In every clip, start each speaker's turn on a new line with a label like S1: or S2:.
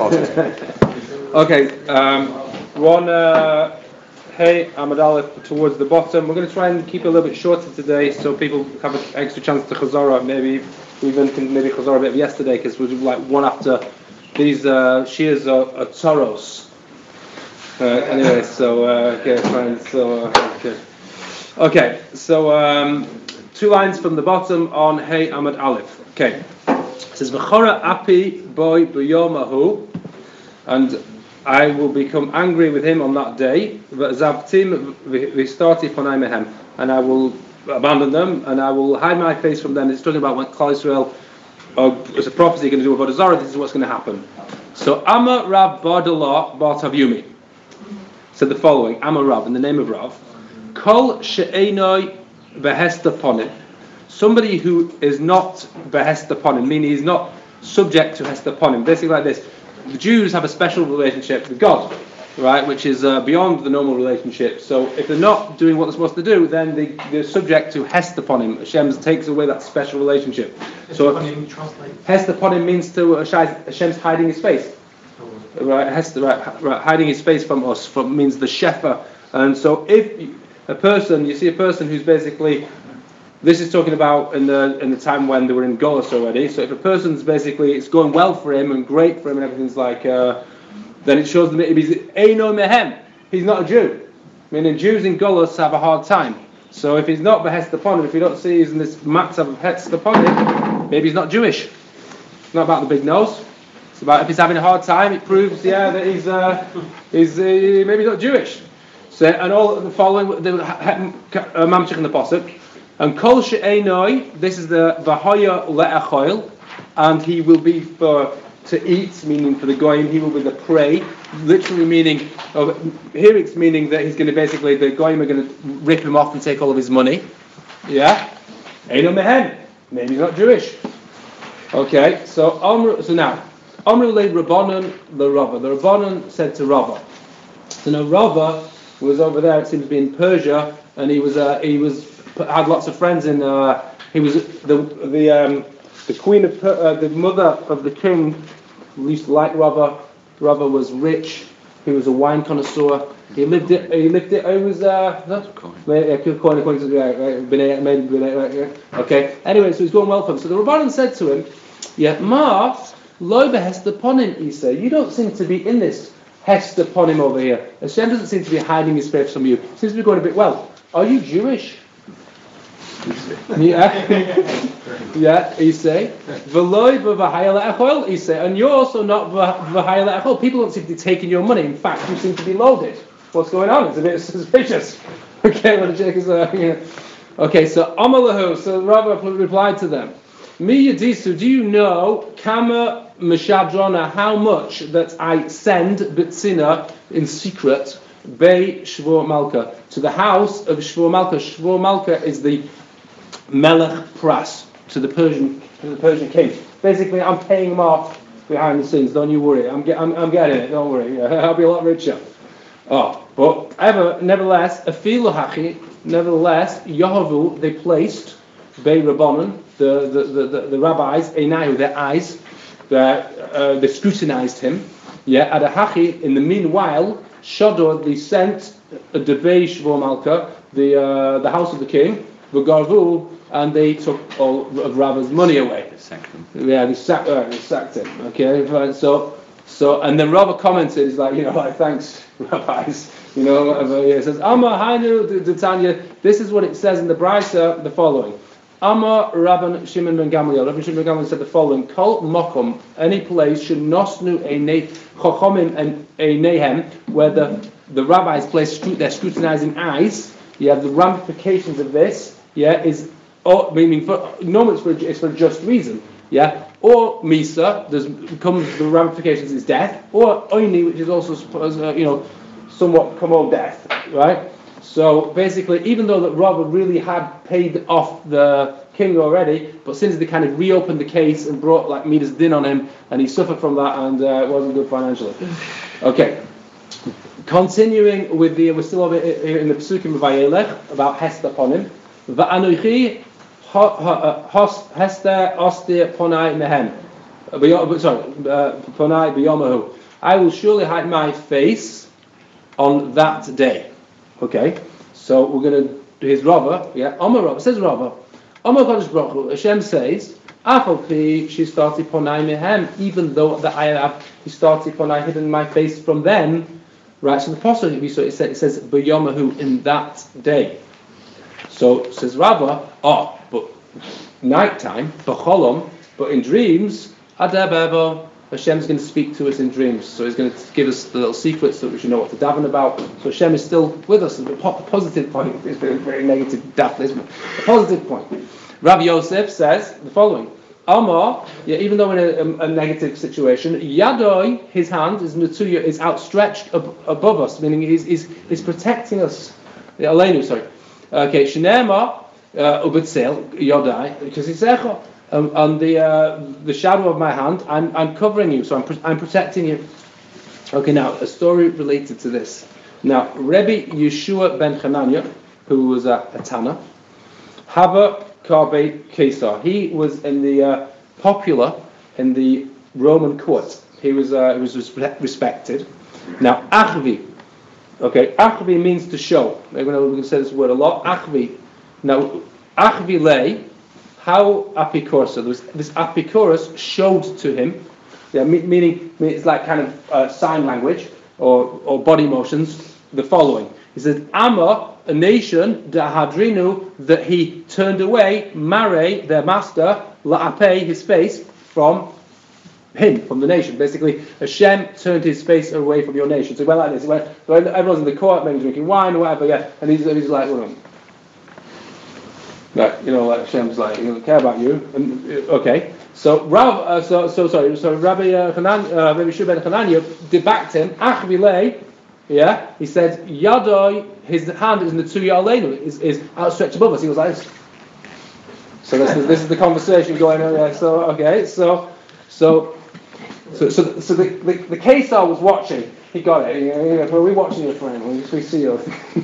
S1: Okay, one Hey Amud Aleph towards the bottom. We're going to try and keep it a little bit shorter today, so people have an extra chance to Chazorah. Maybe even can Chazorah a bit of yesterday, because we'll do like one after these shears are Toros. Anyway, so okay, fine. So okay, so two lines from the bottom on Hey Amud Aleph. Okay, it says V'chora api boy b'yomahu, and I will become angry with him on that day, and I will abandon them, and I will hide my face from them. It's talking about when Klal Yisrael, as a prophecy, going to do Avodah Zarah. This is what's going to happen. So Amma Rav Bardallah Bar Tavyumi said the following: Amma Rav, in the name of Rav, Kol she'enoi behesta ponim, somebody who is not behesta ponim, meaning he's not subject to hesta ponim. Basically, like this. The Jews have a special relationship with God, right, which is beyond the normal relationship. So if they're not doing what they're supposed to do, then they're subject to hest upon him. Hashem takes away that special relationship. So hest upon him means to Hashem's hiding his face, right? Right, hiding his face from us means the shefa. And so if you see a person who's basically, this is talking about in the time when they were in Golus already. So if a person's basically, it's going well for him and great for him and everything's like, then it shows them that he's Eino Mehem. He's not a Jew. I mean, Jews in Golus have a hard time. So if he's not Behest upon him, if you don't see he's in this matzav of Hest upon him, maybe he's not Jewish. It's not about the big nose. It's about if he's having a hard time, it proves, that he's maybe not Jewish. So, and all the following, the Mamshech in the Pasuk. And kol she'enoi, this is the v'haya le'achoil, and he will be to eat, meaning for the goyim, he will be the prey, literally meaning, here it's meaning that he's going to basically, the goyim are going to rip him off and take all of his money. Yeah? Eino mehen, maybe he's not Jewish. Okay, so now, Amru le Rabbanon le Rava. The Rabbanon said to Rava. So now Rava was over there, it seems to be in Persia, and he had lots of friends in. He was the queen of the mother of the king. Used to like Rava. Rava was rich. He was a wine connoisseur. He lived it. He was okay. Anyway, so he's going well for him. So the Rabbanan said to him, "Yeah, Ma lo behest upon him." He said, "You don't seem to be in this hest upon him over here. Hashem doesn't seem to be hiding his face from you. Seems to be going a bit well. Are you Jewish?" Yeah, he say, he say, and you're also not v'hayel echol. People don't seem to be taking your money. In fact, you seem to be loaded. What's going on? It's a bit suspicious. Okay, what the check is. Okay, so Amalahu. So Rabbi replied to them, Mi Yadisu, do you know Kama Meshadrona, how much that I send Bitsina in secret Bei Shvur Malka to the house of Shvur Malka. Shvur Malka is the Melech Pras to the Persian king. Basically, I'm paying him off behind the scenes. Don't you worry. I'm getting it. Don't worry. I'll be a lot richer. But nevertheless, Afilu Hachi. Nevertheless, Yahavu, they placed Bei Rabbanon, the rabbis, Einahu, their eyes. They scrutinized him. Yeah, at a Hachi. In the meanwhile, Shador, they sent a Debei Shvur Malka, the house of the king, V'garvu, and they took all of Rava's money away.
S2: They sacked him.
S1: Yeah, they sacked him. Okay, so and then Rava commented, he's like, thanks, rabbis. Whatever. He says, Amma Hainu D'Tanya. This is what it says in the Brisa, the following. Amma Rabban Shimon ben Gamliel. Rabban Shimon ben Gamliel said the following: Kol Mokom, any place should nosnu a chachomim and a nehem, where the rabbis place their scrutinizing eyes. You have the ramifications of this. Yeah, normally it's for a just reason. Yeah, or misa, comes the ramifications is death, or oini, which is also somewhat kamol death, right? So basically, even though that Rava really had paid off the king already, but since they kind of reopened the case and brought like Midas Din on him, and he suffered from that, and it wasn't good financially. Okay, continuing with we're still over here in the Pesukim of Vayelech about Hester upon him. Va'anuchi Hester Ostir Ponai Mehem. Ponai b'yomahu. I will surely hide my face on that day. Okay, so we're going to do his Rava. Yeah, Omar Rava says Rava. Omar Kodesh Baruch Hu, Hashem says, Afalpi she started Ponai mehem. Even though that I have he started Ponai hidden my face from them. Right. So the apostle it says b'yomahu in that day. So says Rava. But nighttime b'cholom. But in dreams, Adabebo, Hashem's going to speak to us in dreams. So he's going to give us the little secrets that we should know what to daven about. So Hashem is still with us. A positive point. It's been a very negative daven, isn't it? A positive point. Rabbi Yosef says the following. Amar, even though in a negative situation, Yadoi, his hand, is outstretched above us, meaning he's protecting us. Aleinu, sorry. Okay, Shnema, Ubitzel, Yodai, because he's Echo. On the shadow of my hand, I'm covering you, so I'm protecting you. Okay, now a story related to this. Now, Rebbe Yeshua ben Hanania, who was a Tana, Haba Karbe Kesar. He was in the popular in the Roman court. He was respected. Now, Achvi. Okay, Achvi means to show. We're going to say this word a lot. Achvi. Now, Achvi lay. How Apikoros? So this Apikoros showed to him, meaning it's like kind of sign language or body motions. The following: he said, "Amma, a nation dahadrinu that he turned away, Mare, their master, la'apei, his face from him, from the nation. Basically, Hashem turned his face away from your nation." So he went like this. He went, everyone's in the court, maybe drinking wine or whatever, and he's like, well, like, like Hashem's like, he doesn't care about you. And, okay, so Rabbi Shua ben Hanania debacked him. Achvilei, he said, Yadoi, his hand is Netsuya Aleinu, is outstretched above us. He was like this. So this is the conversation going on there. So okay, so the Kesar was watching. He got it. Well, we're watching your friend. We see you.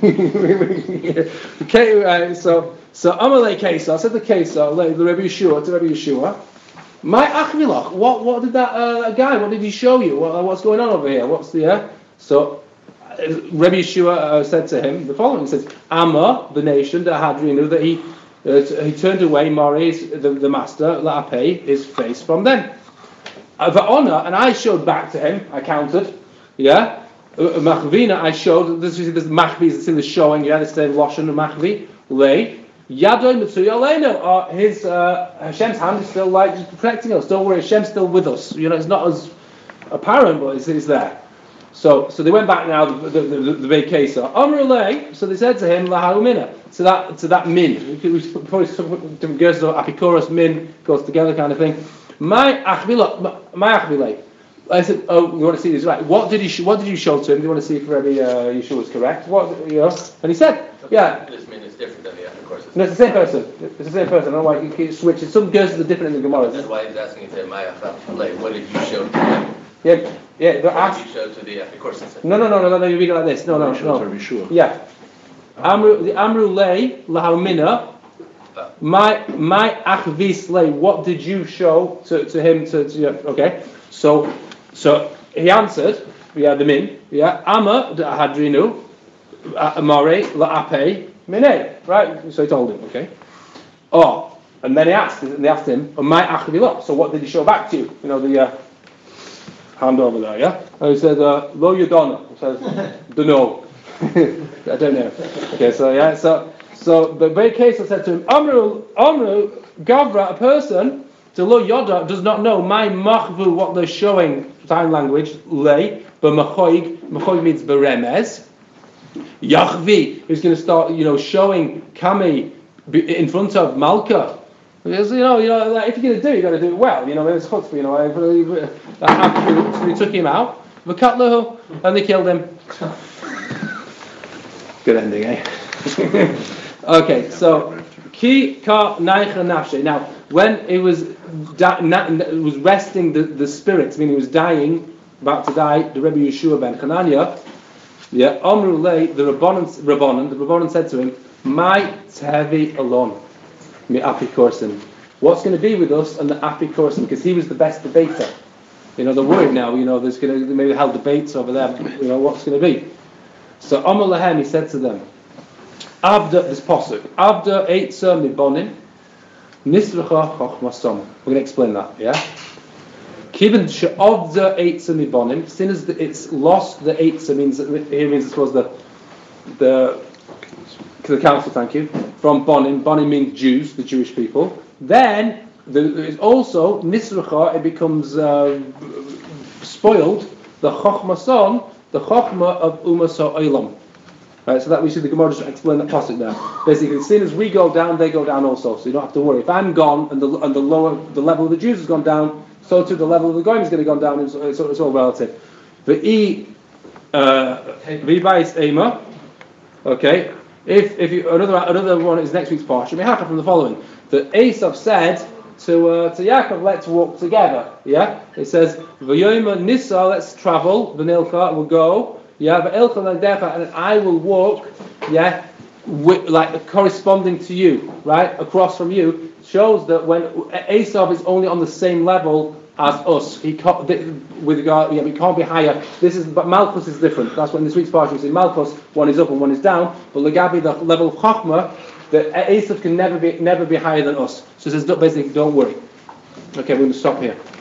S1: Okay, so Amalei Kesar said the Kesar, the Rebbe Yeshua to Rebbe Yeshua. My Achvilach, what did that guy? What did he show you? What's going on over here? What's the So Rebbe Yeshua said to him the following. He says, Amma, the nation, the Hadrinu, that he turned away Maurice, the master, La'apei, his face from them. The honor, and I showed back to him. I counted. Machvina, I showed. This is Machvi is in the showing. The same Lashon Machvi. Lay. Yadoi Mitsuya Aleinu. His Hashem's hand is still like just protecting us. Don't worry, Hashem's still with us. It's not as apparent, but it's there. So they went back now. The big case. Amr Lay. So they said to him, Lahaumina. To that min. We probably different girls. Apikoros min goes together, kind of thing. My Achvilay. I said, you want to see this? Right. What did you show to him? Do you want to see if Rebbe Yeshua was correct? And he said,
S2: This min is different than the Apikoros.
S1: No, it's the same person. It's the same person. I don't know why you keep switching. Some girls are different in the Gemara.
S2: That's why he's asking if my Achvilay. What did you show to him?
S1: Yeah.
S2: What did you show to the Apikoros?
S1: No. You read it like this. No. Yeah. Amru lei lahaumina. My achvis lei. What did you show to him? Okay. So he answered. The min. Amma hadrinu. Amare la'apei minei. Right. So he told him. Okay. And then they asked him. My achvilot. So what did he show back to you? The hand over there. Yeah. And he said lo yadona. He says dunno. I don't know. Okay, so the very case I said to him, Amru Gavra, a person to lo yoda does not know my machvu, what they're showing, sign language, lay, but machoig means beremez. Yachvi is going to start, showing kami in front of Malka. Because, if you're going to do it, you've got to do it well. It's chutzpah, so they took him out, v'katlahu, and they killed him. Good ending, eh? Okay, so ki ka naicha nafshe. Now, when it was resting the spirit, meaning he was dying, about to die, the Rebbe Yeshua ben Hanania, Amru lei, the Rabbanon said to him, "My tevi alon mi apikorsim." What's going to be with us and the Apikoros? Because he was the best debater. They're worried now. There's going to maybe held debates over there. What's going to be? So Amar Lahem, he said to them, Abda, this pasuk, Abda Eitza Mibonim, Nisracha Chochmasom. We're going to explain that, yeah? Kibben she'ovda Eitza Mibonim, sin as it's lost the Eitza means it was the council, thank you, from Bonim. Bonim means Jews, the Jewish people. Then there's also Nisracha, it becomes spoiled, the Chochmason, the Chochma of Umas Ha'olam. Right, so that we see the Gemara just explain that pasuk there. Basically, as soon as we go down, they go down also. So you don't have to worry. If I'm gone and the level of the Jews has gone down, so too the level of the Goyim is going to go down. It's all relative. The V'bais Ema. Okay. If you another one is next week's parsha. We have from the following: that Esav said to Yaakov, "Let's walk together." Yeah. It says V'yoyma Nisa, let's travel. V'nilcha, we'll go. Yeah, but Elcha and I will walk, yeah, like corresponding to you, right, across from you, shows that when Esav is only on the same level as us, he can't, with regard, we can't be higher. But Malchus is different. That's when this week's parsha we see Malchus, one is up and one is down. But Lagabi, the level of Chachma, that Esav can never be higher than us. So it says basically, don't worry. Okay, we're going to stop here.